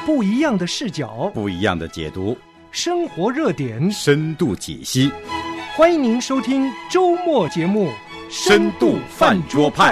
不一样的视角， 不一样的解读， 生活热点， 深度解析。 欢迎您收听周末节目《 深度饭桌派》。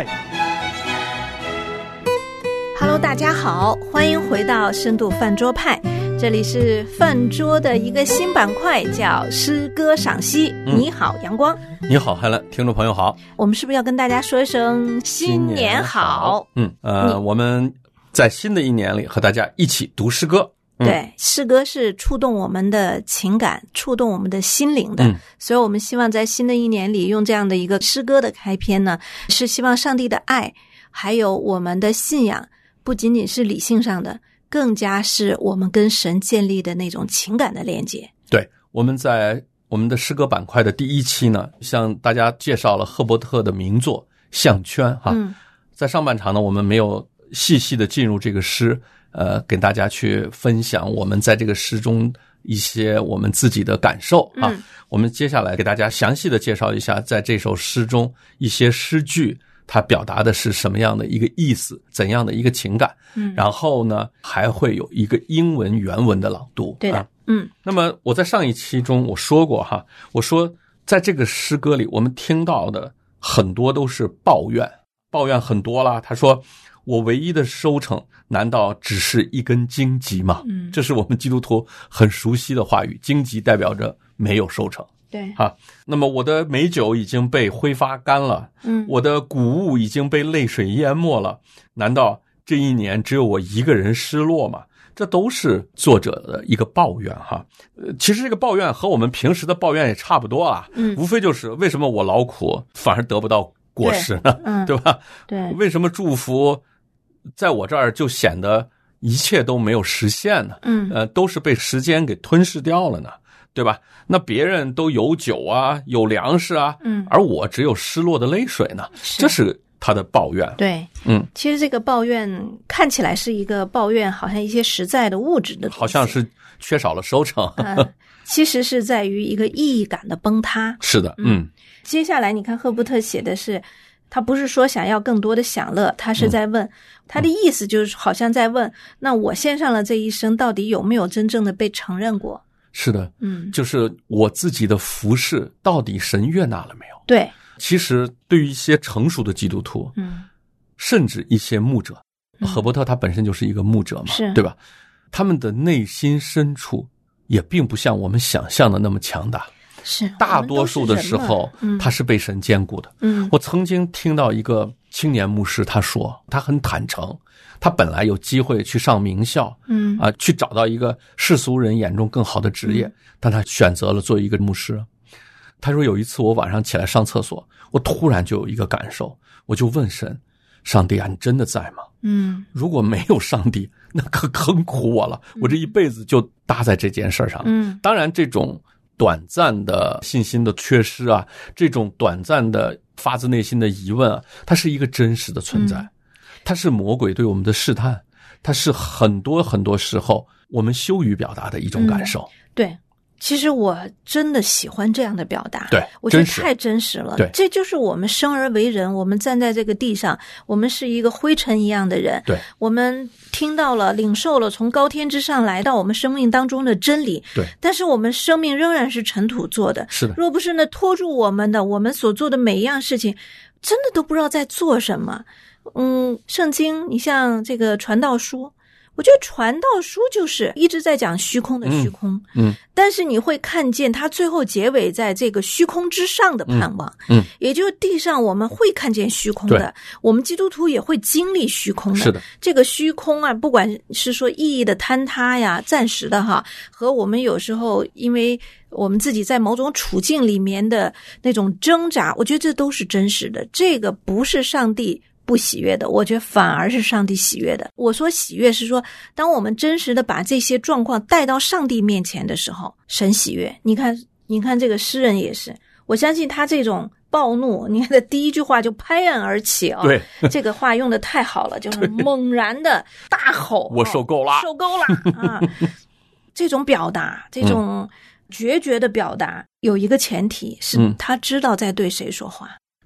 Hello， 大家好，欢迎回到深度饭桌派。这里是饭桌的一个新板块，叫诗歌赏析。你好，阳光。 你好，海兰，听众朋友好。 我们是不是要跟大家说一声新年好？ 我们在新的一年里和大家一起读诗歌。 对，诗歌是触动我们的情感，触动我们的心灵的。所以我们希望在新的一年里用这样的一个诗歌的开篇呢，是希望上帝的爱还有我们的信仰不仅仅是理性上的，更加是我们跟神建立的那种情感的连接。 对，我们在我们的诗歌板块的第一期呢，向大家介绍了赫伯特的名作《项圈》哈。在上半场呢，我们没有细细的进入这个诗，跟大家去分享我们在这个诗中一些我们自己的感受啊。我们接下来给大家详细的介绍一下，在这首诗中一些诗句，它表达的是什么样的一个意思，怎样的一个情感。然后呢，还会有一个英文原文的朗读。 对的。 那么我在上一期中我说过哈，我说在这个诗歌里我们听到的很多都是抱怨很多啦。他说我唯一的收成难道只是一根荆棘吗？这是我们基督徒很熟悉的话语，荆棘代表着没有收成。 对啊，那么我的美酒已经被挥发干了，我的谷物已经被泪水淹没了，难道这一年只有我一个人失落吗？这都是作者的一个抱怨哈。其实这个抱怨和我们平时的抱怨也差不多啦，无非就是为什么我劳苦反而得不到果实呢？对吧？ 对， 为什么祝福在我这儿就显得一切都没有实现呢？都是被时间给吞噬掉了呢？对吧？那别人都有酒啊，有粮食啊，而我只有失落的泪水呢？这是他的抱怨。 对，其实这个抱怨看起来是一个抱怨，好像一些实在的物质的东西， 好像是缺少了收成。 其实是在于一个意义感的崩塌。 是的， 接下来你看赫伯特写的是，他不是说想要更多的享乐，他是在问，他的意思就是好像在问，那我献上了这一生，到底有没有真正的被承认过？ 是的，就是我自己的服事，到底神悦纳了没有？ 对， 其实对于一些成熟的基督徒，甚至一些牧者，赫伯特他本身就是一个牧者嘛，对吧？他们的内心深处也并不像我们想象的那么强大。 是， 大多数的时候，他是被神眷顾的。我曾经听到一个青年牧师，他说他很坦诚，他本来有机会去上名校，去找到一个世俗人眼中更好的职业，但他选择了做一个牧师。他说有一次我晚上起来上厕所，我突然就有一个感受，我就问神，上帝啊，你真的在吗？如果没有上帝，那可坑苦我了，我这一辈子就搭在这件事上。当然这种短暂的信心的缺失啊，这种短暂的发自内心的疑问啊，它是一个真实的存在，它是魔鬼对我们的试探，它是很多很多时候我们羞于表达的一种感受。 对，其实我真的喜欢这样的表达， 对， 我觉得太真实了。 对， 这就是我们生而为人，我们站在这个地上，我们是一个灰尘一样的人。 对， 我们听到了、领受了从高天之上来到我们生命当中的真理。 对， 但是我们生命仍然是尘土做的。 是的， 若不是那拖住我们的，我们所做的每一样事情，真的都不知道在做什么。圣经，你像这个传道书。我觉得传道书就是一直在讲虚空的虚空，但是你会看见它最后结尾在这个虚空之上的盼望，也就是地上我们会看见虚空的，我们基督徒也会经历虚空的。 是的， 这个虚空啊，不管是说意义的坍塌呀，暂时的哈，和我们有时候因为我们自己在某种处境里面的那种挣扎，我觉得这都是真实的。这个不是上帝不喜悦的，我觉得反而是上帝喜悦的。我说喜悦是说，当我们真实的把这些状况带到上帝面前的时候，神喜悦。你看这个诗人也是，我相信他这种暴怒，你看他第一句话就拍案而起啊、 对， 这个话用的太好了，就是猛然的大吼， 我受够了， 受够了啊！这种表达，这种决绝的表达，有一个前提是他知道在对谁说话。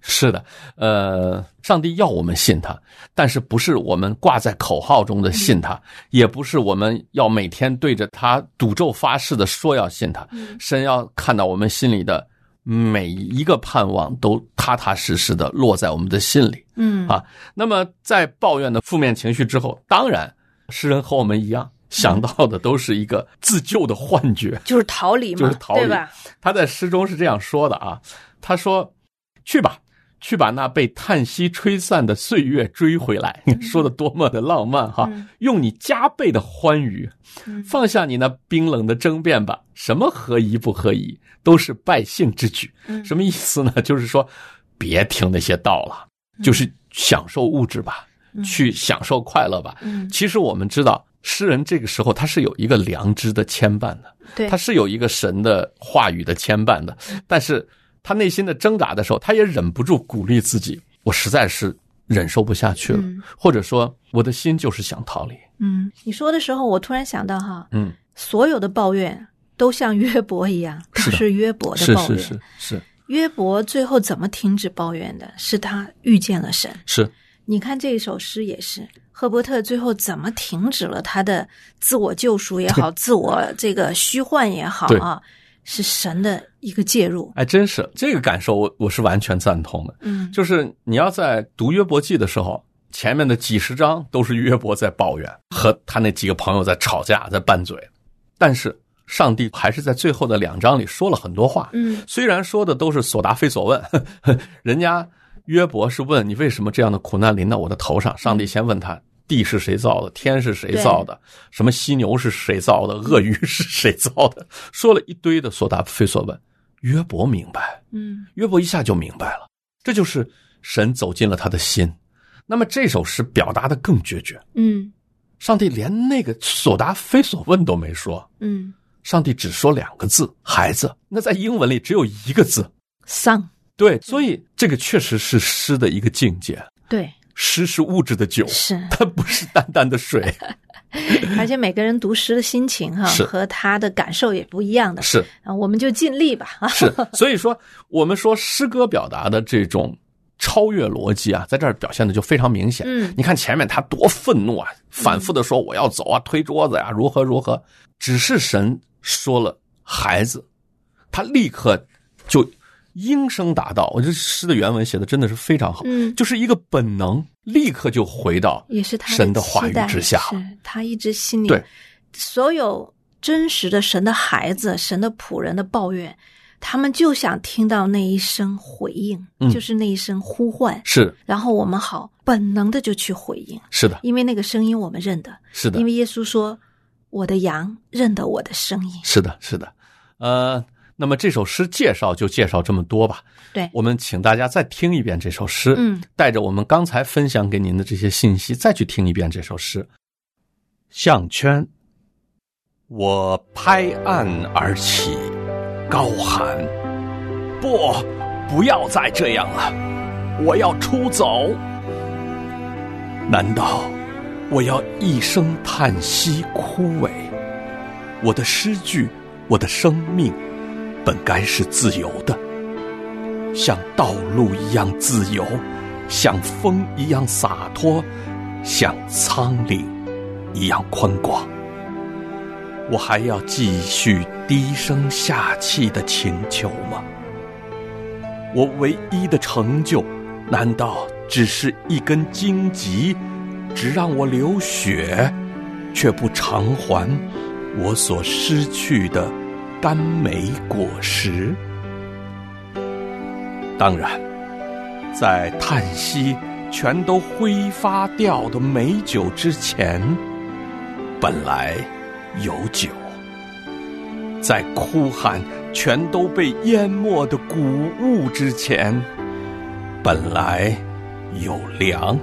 是的，上帝要我们信他，但是不是我们挂在口号中的信他，也不是我们要每天对着他赌咒发誓的说要信他。神要看到我们心里的每一个盼望都踏踏实实的落在我们的心里。那么在抱怨的负面情绪之后，当然诗人和我们一样想到的都是一个自救的幻觉， 就是逃离嘛， 就是逃离， 对吧？ 他在诗中是这样说的啊，他说去把那被叹息吹散的岁月追回来，说的多么的浪漫哈！用你加倍的欢愉，放下你那冰冷的争辩吧，什么合宜不合宜都是败兴之举。什么意思呢？就是说别听那些道了，就是享受物质吧，去享受快乐吧。其实我们知道诗人这个时候他是有一个良知的牵绊的， 对， 他是有一个神的话语的牵绊的，但是他内心的挣扎的时候，他也忍不住鼓励自己，我实在是忍受不下去了，或者说我的心就是想逃离。 你说的时候我突然想到哈，所有的抱怨都像约伯一样，都是约伯的抱怨。 是约伯最后怎么停止抱怨的？是他遇见了神。 是， 你看这一首诗也是，赫伯特最后怎么停止了他的自我救赎也好，自我这个虚幻也好啊，是神的一个介入。 哎，真是这个感受我是完全赞同的。就是你要在读约伯记的时候，前面的几十章都是约伯在抱怨，和他那几个朋友在吵架，在拌嘴，但是上帝还是在最后的2章里说了很多话。虽然说的都是所答非所问，人家约伯是问你为什么这样的苦难临到我的头上，上帝先问他地是谁造的，天是谁造的，什么犀牛是谁造的，鳄鱼是谁造的，说了一堆的所答非所问。约伯明白，约伯一下就明白了，这就是神走进了他的心。那么这首诗表达的更决绝，上帝连那个所答非所问都没说，上帝只说2个字，孩子。那在英文里只有1个字 son。 对，所以这个确实是诗的一个境界。 对， 诗是物质的酒， 是它不是淡淡的水。 而且每个人读诗的心情和他的感受也不一样的， 是我们就尽力吧。 是，所以说我们说诗歌表达的这种超越逻辑啊，在这儿表现的就非常明显。你看前面他多愤怒啊，反复的说我要走啊，推桌子呀，如何如何。只是神说了孩子，他立刻就应声答道。我这诗的原文写的真的是非常好，就是一个本能，立刻就回到神的话语之下。 是他一直心里， 对所有真实的神的孩子，神的仆人的抱怨，他们就想听到那一声回应，就是那一声呼唤。是，然后我们好本能的就去回应。 是的， 因为那个声音我们认得。是的，因为耶稣说我的羊认得我的声音。 是的，是的。那么这首诗介绍就介绍这么多吧。 对， 我们请大家再听一遍这首诗，带着我们刚才分享给您的这些信息，再去听一遍这首诗。项圈，我拍案而起，高喊：不要再这样了，我要出走。难道我要一声叹息枯萎？我的诗句，我的生命本该是自由的，像道路一样自由，像风一样洒脱，像苍岭一样宽广。我还要继续低声下气的请求吗？我唯一的成就，难道只是一根荆棘，只让我流血，却不偿还我所失去的甘美果实？当然，在叹息全都挥发掉的美酒之前，本来有酒；在哭喊全都被淹没的谷物之前，本来有粮。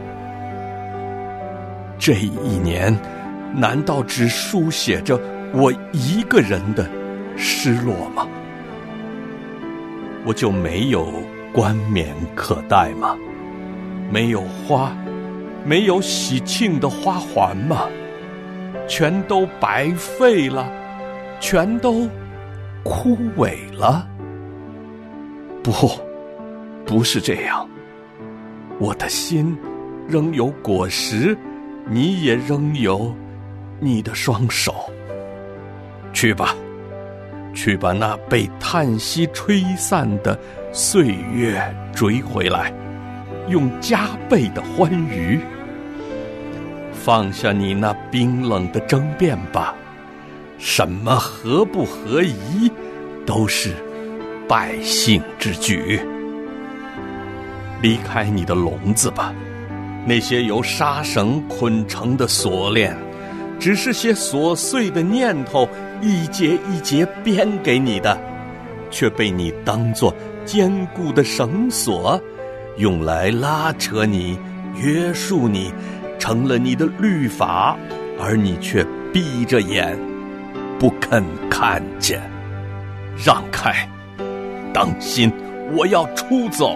这一年，难道只书写着我一个人的失落吗？我就没有冠冕可戴吗？没有花，没有喜庆的花环吗？全都白费了，全都枯萎了。不， 不是这样，我的心仍有果实，你也仍有你的双手。去吧，去把那被叹息吹散的岁月追回来，用加倍的欢愉。放下你那冰冷的争辩吧，什么合不合宜都是百姓之举。离开你的笼子吧，那些由纱绳捆成的锁链，只是些琐碎的念头，一节一节编给你的，却被你当作坚固的绳索，用来拉扯你，约束你，成了你的律法，而你却闭着眼不肯看见。让开，当心，我要出走。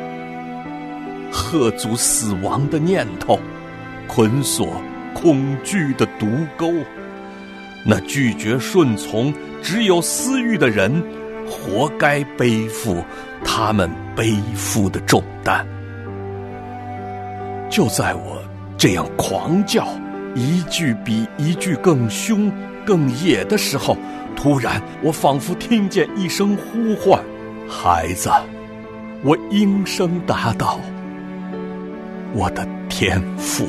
喝足死亡的念头，捆锁恐惧的毒钩。那拒绝顺从只有私欲的人，活该背负他们背负的重担。就在我这样狂叫，一句比一句更凶更野的时候，突然我仿佛听见一声呼唤：孩子！我应声答道：我的天父。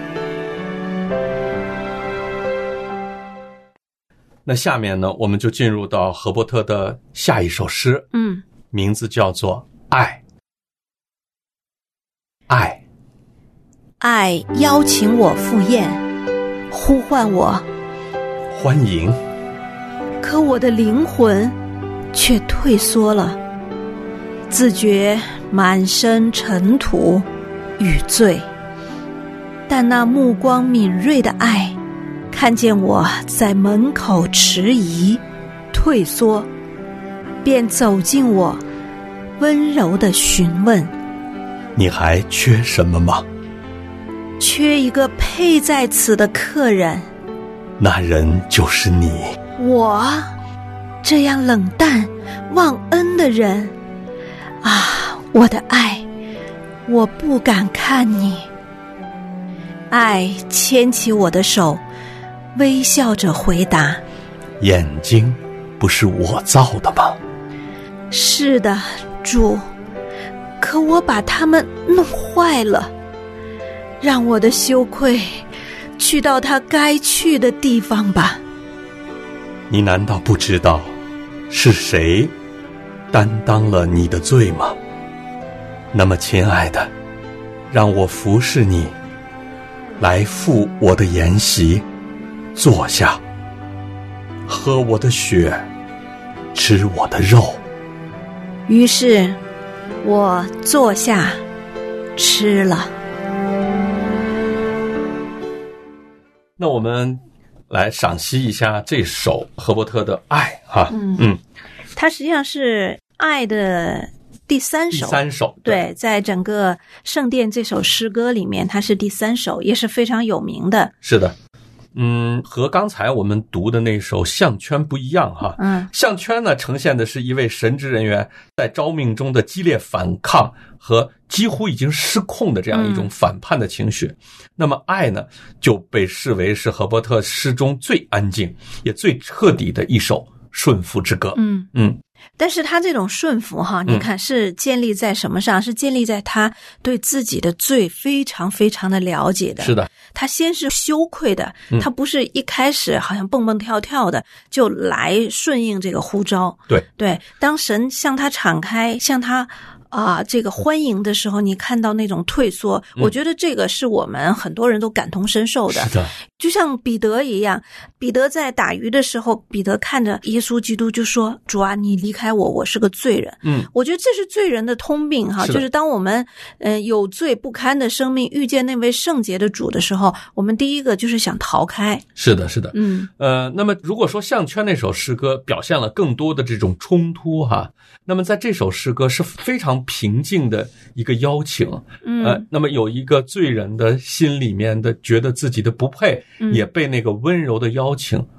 那下面呢，我们就进入到荷伯特的下一首诗，名字叫做爱。爱， 爱邀请我赴宴，呼唤我， 欢迎。 可我的灵魂却退缩了，自觉满身尘土与罪。但那目光敏锐的爱，看见我在门口迟疑退缩，便走近我，温柔地询问： 你还缺什么吗？ 缺一个配在此的客人。 那人就是你。 我这样冷淡忘恩的人啊，我的爱，我不敢看你。爱牵起我的手，微笑着回答： 眼睛不是我造的吗？ 是的，主，可我把它们弄坏了。让我的羞愧去到它该去的地方吧。 你难道不知道是谁担当了你的罪吗？那么亲爱的，让我服侍你，来赴我的筵席，坐下，喝我的血，吃我的肉。 于是我坐下吃了。 那我们来赏析一下这首荷伯特的爱哈。 它实际上是爱的第三首。对，在整个圣殿这首诗歌里面，它是第三首，也是非常有名的。 是的。和刚才我们读的那首项圈不一样哈。项圈呢，呈现的是一位神职人员在召命中的激烈反抗和几乎已经失控的这样一种反叛的情绪。那么爱呢，就被视为是荷伯特诗中最安静也最彻底的一首顺服之歌。 但是他这种顺服哈，你看是建立在什么上？是建立在他对自己的罪非常非常的了解的。 是的， 他先是羞愧的，他不是一开始好像蹦蹦跳跳的就来顺应这个呼召。对，当神向他敞开，向他这个欢迎的时候，你看到那种退缩，我觉得这个是我们很多人都感同身受的。 是的， 就像彼得一样，彼得在打鱼的时候，彼得看着耶稣基督就说：主啊，你离开我，我是个罪人。我觉得这是罪人的通病哈，就是当我们有罪不堪的生命遇见那位圣洁的主的时候，我们第一个就是想逃开。 是的。那么如果说项圈那首诗歌表现了更多的这种冲突哈，那么在这首诗歌是非常平静的一个邀请。那么有一个罪人的心里面的觉得自己的不配，也被那个温柔的邀请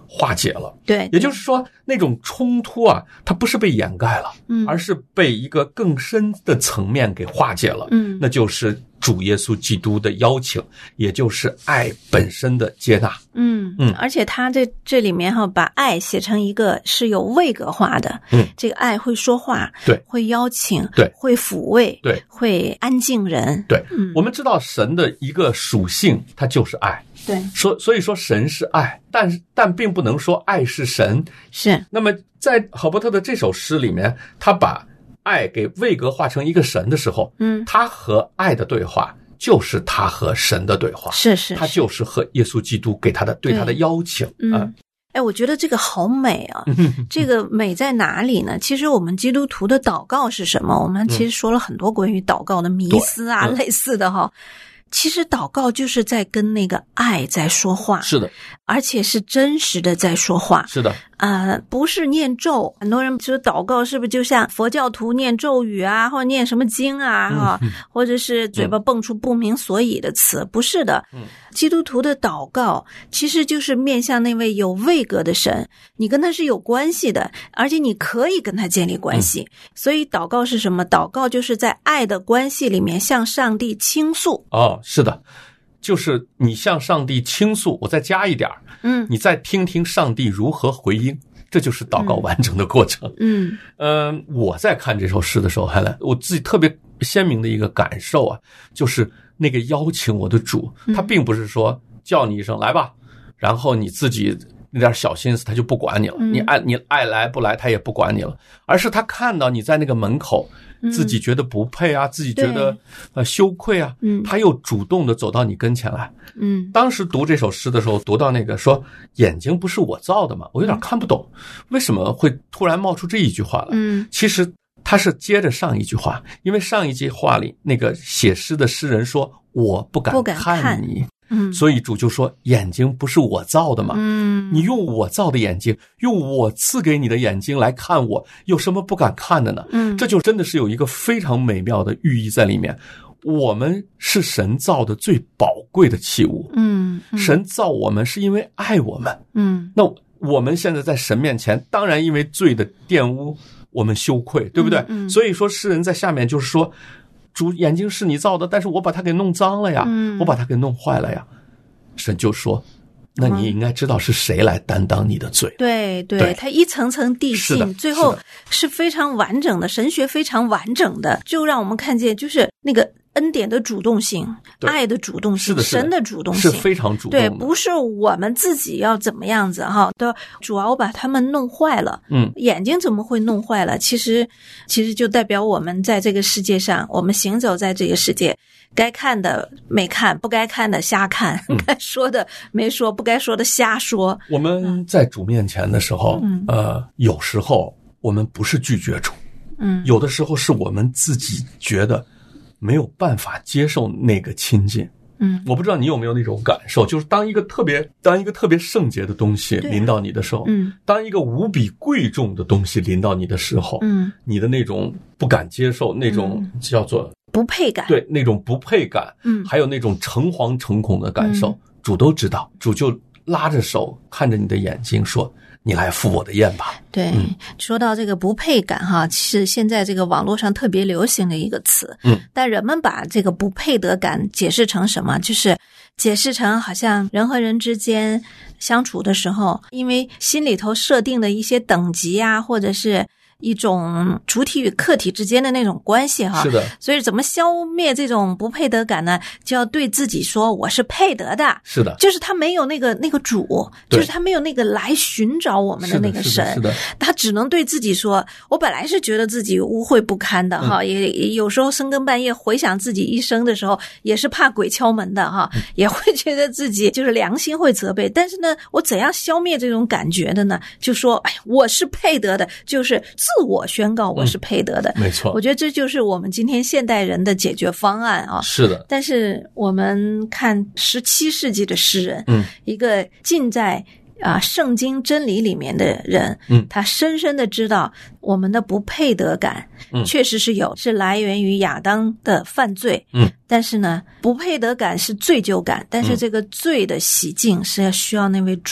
化解了。 对， 也就是说那种冲突啊，它不是被掩盖了，而是被一个更深的层面给化解了。那就是主耶稣基督的邀请，也就是爱本身的接纳。 而且他这里面把爱写成一个是有位格化的。这个爱会说话， 对， 会邀请， 对， 会抚慰， 对， 会安静人。 对，我们知道神的一个属性，它就是爱。 对， 所以说神是爱，但并不能说爱是神。 是。 那么在郝伯特的这首诗里面，他把爱给位格化成一个神的时候，他和爱的对话就是他和神的对话， 是， 他就是和耶稣基督给他的对他的邀请。 我觉得这个好美啊！这个美在哪里呢？其实我们基督徒的祷告是什么？我们其实说了很多关于祷告的迷思啊，类似的哈。其实祷告就是在跟那个爱在说话， 是的， 而且是真实的在说话， 是的， 不是念咒。很多人说祷告是不是就像佛教徒念咒语啊，或者念什么经啊，或者是嘴巴蹦出不明所以的词？不是的，基督徒的祷告其实就是面向那位有位格的神，你跟他是有关系的，而且你可以跟他建立关系。所以祷告是什么？祷告就是在爱的关系里面向上帝倾诉。 是的，就是你向上帝倾诉，我再加一点，你再听听上帝如何回应，这就是祷告完整的过程。我在看这首诗的时候，我自己特别鲜明的一个感受啊，就是那个邀请我的主，他并不是说叫你一声来吧，然后你自己那点小心思他就不管你了，你爱来不来他也不管你了，而是他看到你在那个门口，自己觉得不配啊，自己觉得羞愧啊，他又主动的走到你跟前来。当时读这首诗的时候，读到那个说眼睛不是我造的嘛，我有点看不懂为什么会突然冒出这一句话来。其实他是接着上一句话，因为上一句话里那个写诗的诗人说我不敢看你，所以主就说眼睛不是我造的嘛，你用我造的眼睛，用我赐给你的眼睛来看我，有什么不敢看的呢？这就真的是有一个非常美妙的寓意在里面。我们是神造的最宝贵的器物，神造我们是因为爱我们，那我们现在在神面前，当然因为罪的玷污我们羞愧，对不对？所以说诗人在下面就是说主眼睛是你造的，但是我把它给弄脏了呀，我把它给弄坏了呀。神就说那你应该知道是谁来担当你的罪。 对，他一层层递进，最后是非常完整的，神学非常完整的，就让我们看见就是那个恩典的主动性，爱的主动性，神的主动性是非常主动的。 对，不是我们自己要怎么样子哈，主要把他们弄坏了。眼睛怎么会弄坏了？其实就代表我们在这个世界上，我们行走在这个世界，该看的没看，不该看的瞎看，该说的没说，不该说的瞎说。 我们在主面前的时候，有时候我们不是拒绝主，有的时候是我们自己觉得没有办法接受那个亲近。我不知道你有没有那种感受，就是当一个特别圣洁的东西临到你的时候，当一个无比贵重的东西临到你的时候，你的那种不敢接受，那种叫做不配感， 对，那种不配感，还有那种诚惶诚恐的感受，主都知道，主就拉着手看着你的眼睛说你来赴我的宴吧。 对，说到这个不配感哈，是现在这个网络上特别流行的一个词。但人们把这个不配得感解释成什么？就是解释成好像人和人之间相处的时候，因为心里头设定的一些等级啊，或者是一种主体与客体之间的那种关系哈。 是的。 所以怎么消灭这种不配得感呢？就要对自己说我是配得的。 是的。 就是他没有那个主，就是他没有那个来寻找我们的那个神。 是的。 他只能对自己说，我本来是觉得自己污秽不堪的哈，也有时候深更半夜回想自己一生的时候，也是怕鬼敲门的哈，也会觉得自己就是良心会责备。但是呢，我怎样消灭这种感觉的呢？就说哎，我是配得的，就是自我宣告我是配得的。 没错。 我觉得这就是我们今天现代人的解决方案啊。 是的。 但是我们看17世纪的诗人，一个浸在圣经真理里面的人，他深深的知道我们的不配得感，确实是有，是来源于亚当的犯罪。但是呢，不配得感是罪疚感，但是这个罪的洗净是要需要那位主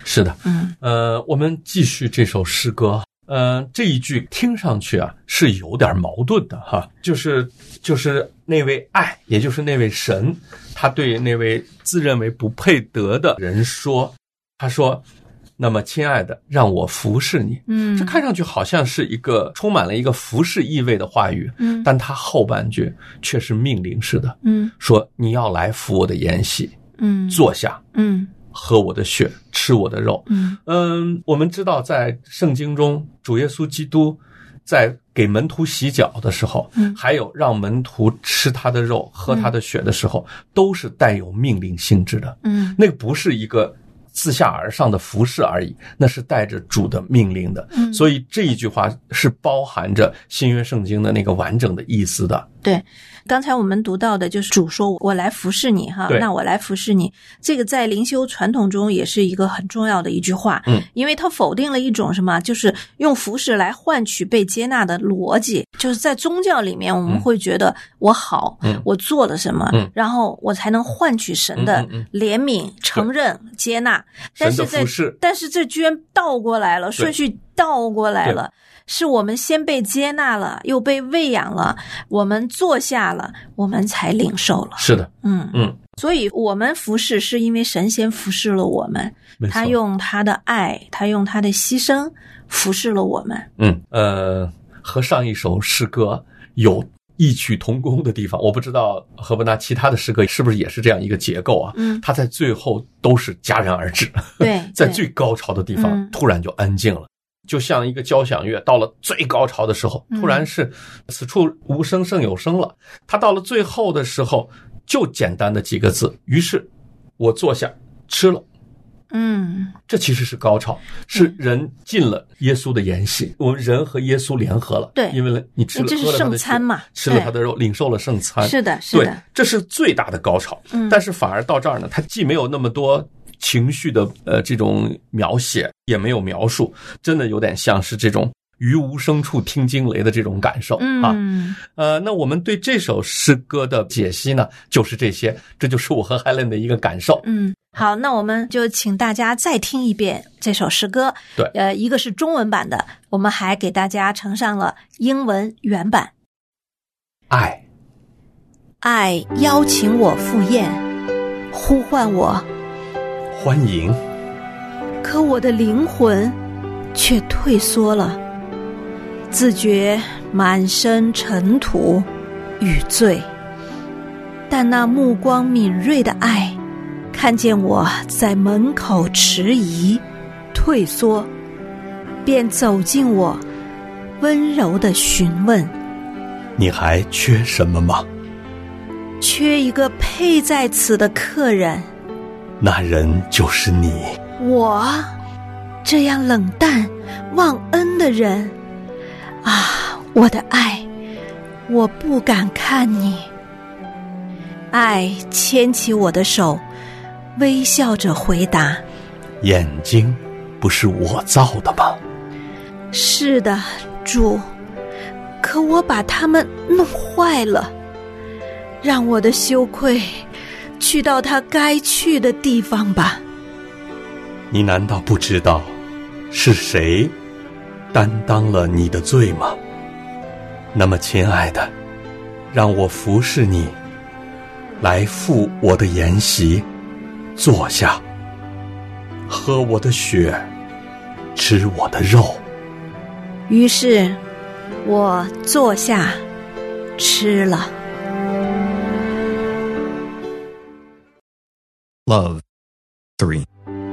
是的，我们继续这首诗歌。这一句听上去啊是有点矛盾的哈，就是那位爱，也就是那位神，他对那位自认为不配得的人说，他说，那么亲爱的，让我服侍你。这看上去好像是一个充满了一个服侍意味的话语，但他后半句却是命令式的，说你要来服我的筵席，坐下，喝我的血，吃我的肉。我们知道在圣经中，主耶稣基督在给门徒洗脚的时候，还有让门徒吃他的肉喝他的血的时候，都是带有命令性质的。那个不是一个自下而上的服侍而已，那是带着主的命令的。所以这一句话是包含着新约圣经的那个完整的意思的。 对，刚才我们读到的就是主说我来服侍你哈，那我来服侍你，这个在灵修传统中也是一个很重要的一句话，因为它否定了一种什么，就是用服侍来换取被接纳的逻辑。就是在宗教里面我们会觉得我好，我做了什么，然后我才能换取神的怜悯、承认、接纳。但是这居然倒过来了，顺序倒过来了，是我们先被接纳了，又被喂养了，我们坐下了，我们才领受了。 是的， 所以我们服侍是因为神先服侍了我们，他用他的爱，他用他的牺牲服侍了我们。 和上一首诗歌有异曲同工的地方，我不知道何伯纳其他的诗歌是不是也是这样一个结构啊？它在最后都是戛然而止， 对， 在最高潮的地方突然就安静了。就像一个交响乐到了最高潮的时候，突然是此处无声胜有声了。他到了最后的时候就简单的几个字，于是我坐下吃了。这其实是高潮，是人进了耶稣的筵席，我们人和耶稣联合了。对，因为你吃了， 这是圣餐嘛， 吃了他的肉，领受了圣餐。 是的，是的， 对，这是最大的高潮。但是反而到这儿呢，他既没有那么多情绪的这种描写，也没有描述，真的有点像是这种于无声处听惊雷的这种感受啊。那我们对这首诗歌的解析呢，就是这些，这就是我和海伦的一个感受。 好，那我们就请大家再听一遍这首诗歌。 对， 一个是中文版的，我们还给大家呈上了英文原版。爱邀请我赴宴，呼唤我欢迎， 可我的灵魂却退缩了，自觉满身尘土与罪。但那目光敏锐的爱看见我在门口迟疑退缩，便走近我，温柔地询问： 你还缺什么吗？ 缺一个配在此的客人。 那人就是你。 我这样冷淡忘恩的人啊，我的爱，我不敢看你。爱牵起我的手，微笑着回答： 眼睛不是我造的吗？ 是的，主，可我把它们弄坏了。让我的羞愧去到它该去的地方吧。 你难道不知道是谁担当了你的罪吗？那么亲爱的，让我服侍你，来赴我的筵席，坐下，喝我的血，吃我的肉。 于是我坐下吃了。 Love 3.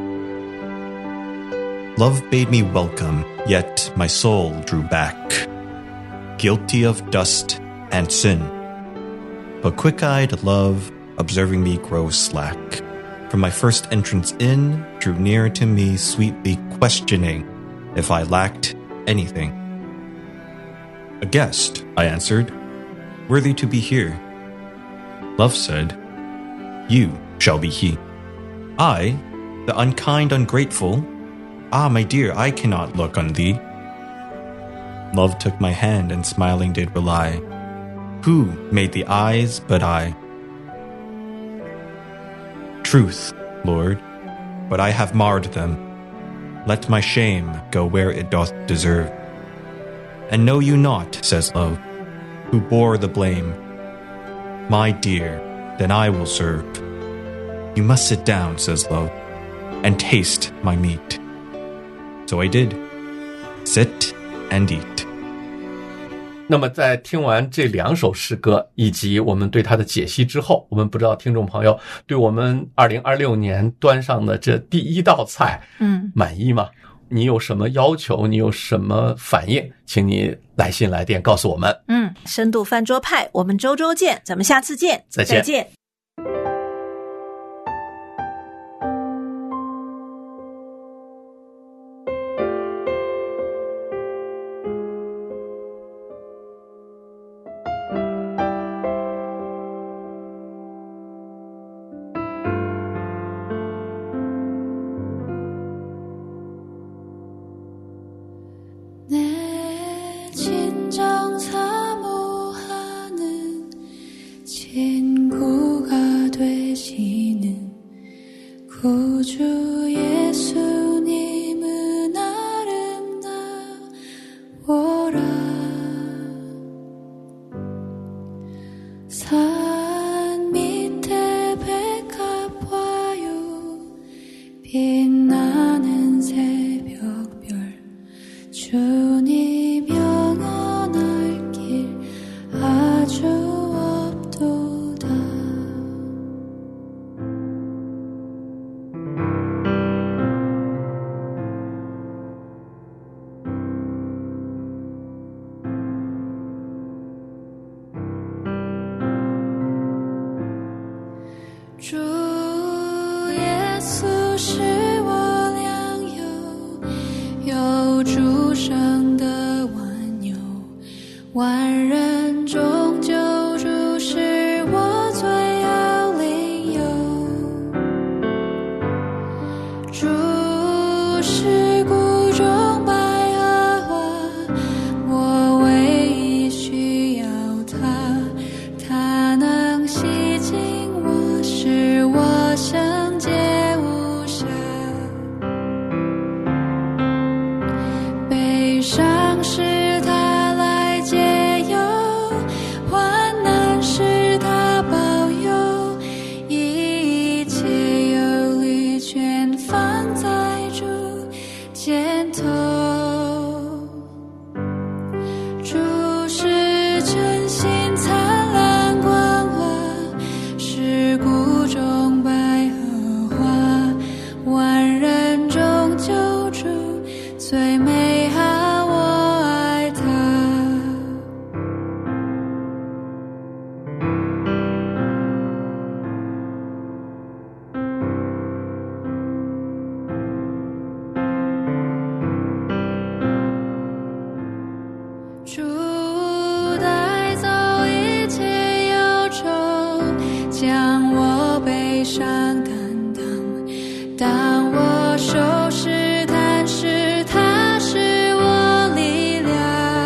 Love bade me welcome, yet my soul drew back, guilty of dust and sin. But quick-eyed love, observing me grow slack, from my first entrance in, drew near to me sweetly questioning if I lacked anything. A guest, I answered, worthy to be here. Love said, you shall be he. I, the unkind, ungrateful, ah, my dear, I cannot look on thee. Love took my hand and smiling did rely. Who made the eyes but I? Truth, Lord, but I have marred them. let my shame go where it doth deserve. And know you not, says love, who bore the blame. My dear, then I will serve. You must sit down, says love, and taste my meat. So I did. Sit and eat. 那么在听完这两首诗歌以及我们对它的解析之后，我们不知道听众朋友对我们2026年端上的这第一道菜满意吗？你有什么要求，你有什么反应，请你来信来电告诉我们。 深度饭桌派，我们周周见，咱们下次见， 再见。 再见。 구주 예수님은 아름다워라. 산 밑에 백합화요 빛나는 새벽별 주님 영원할 길 아주 없도다.主耶稣是我良友，有主生的万有，万人中救主是我最好邻友。主是谷中百合花，我唯一需要他，他能洗净我，使我圣洁无瑕。悲伤是他来解忧，患难是他保佑，一切忧虑全放在主肩头。主是真心灿烂光华，是谷中百合花，万人中救主最美好，我爱他。主带走一切忧愁，将我悲伤担当。当我受试探时，他是我力量。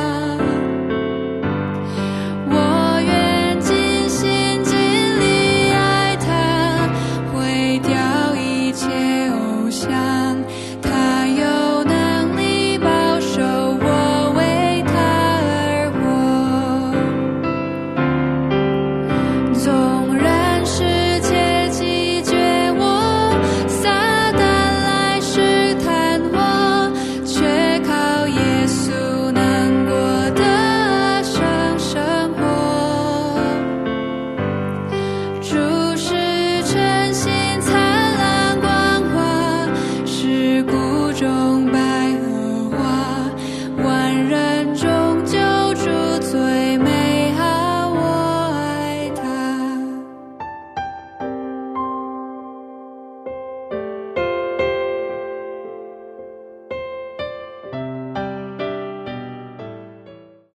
我愿尽心尽力爱他，毁掉一切偶像。他有能力保守我，为他而活。纵然世界击绝我，撒旦来试探我，却靠耶稣能过得胜生活。主是真心灿烂光华，是谷中